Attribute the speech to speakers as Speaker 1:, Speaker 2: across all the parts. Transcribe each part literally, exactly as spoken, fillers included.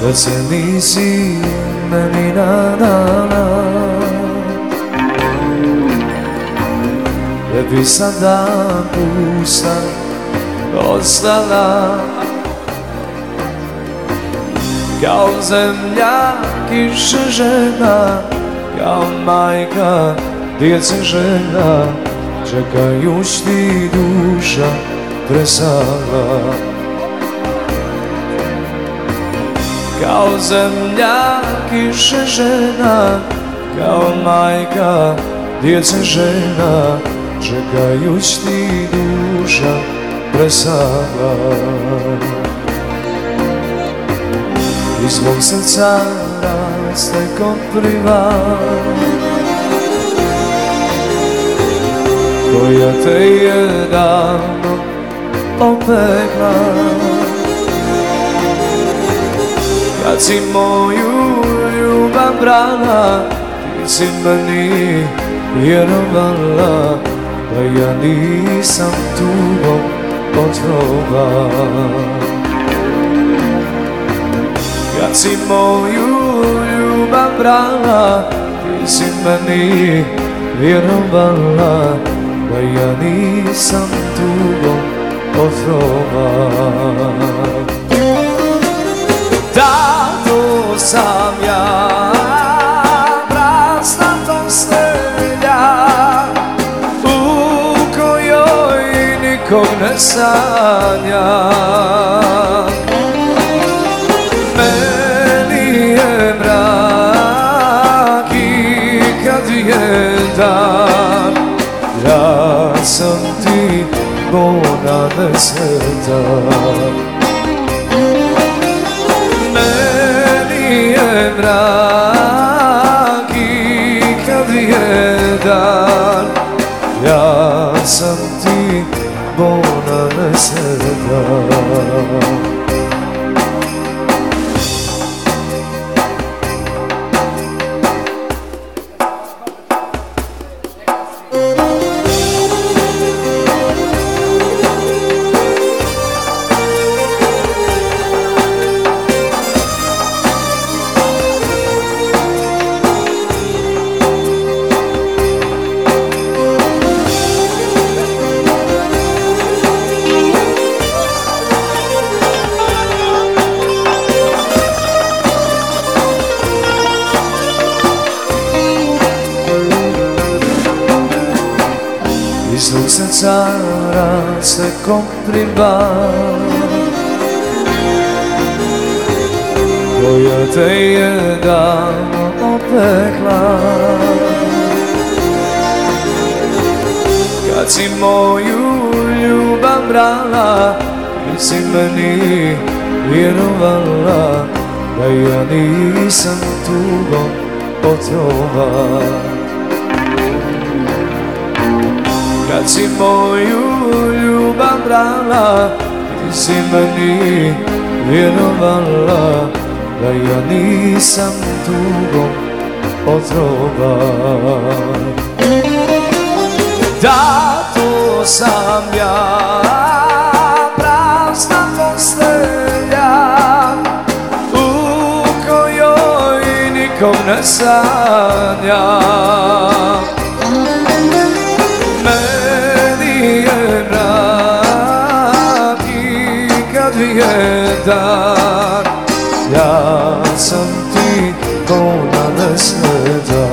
Speaker 1: da se nisi meni nadala, da bi sada pusta ostala. Kao zemlja kiša žena, kao majka djece žena, čekajuć ti duša tresala. Kao zemlja kiša žena, kao majka djece žena, čekajuć ti duša tresala. Iz mog srca raste kopriva koja te je davno opekla. Kad si moju ljubav brala, ti si meni vjerovala da ja nisam tugom otrovan. Kad si moju ljubav brala, ti si meni vjerovala da ja nisam tugom otrovan. Da, to sam ja, prazna postelja u kojoj nikog ne sanja. Meni je mrak i kad je dan, ja sam ti bona nesveta. Meni je mrak i kad je dan, ja sam ti bona nesveta. Iz mog srca raste kopriva koja te je davno opekla. Kad si moju ljubav brala, ti si meni vjerovala da ja nisam tugom otrovan. Kad si moju ljubav brala, ti si meni vjerovala da ja nisam tugom otrovan. Da, to sam ja, prazna postelja u kojoj nikom ne sanja. Meni je mrak i kad je dan, ja sam ti bona nesveta.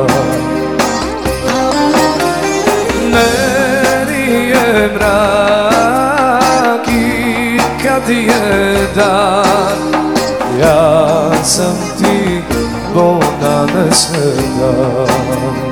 Speaker 1: Meni je mrak i kad je dan, ja sam ti bona nesveta.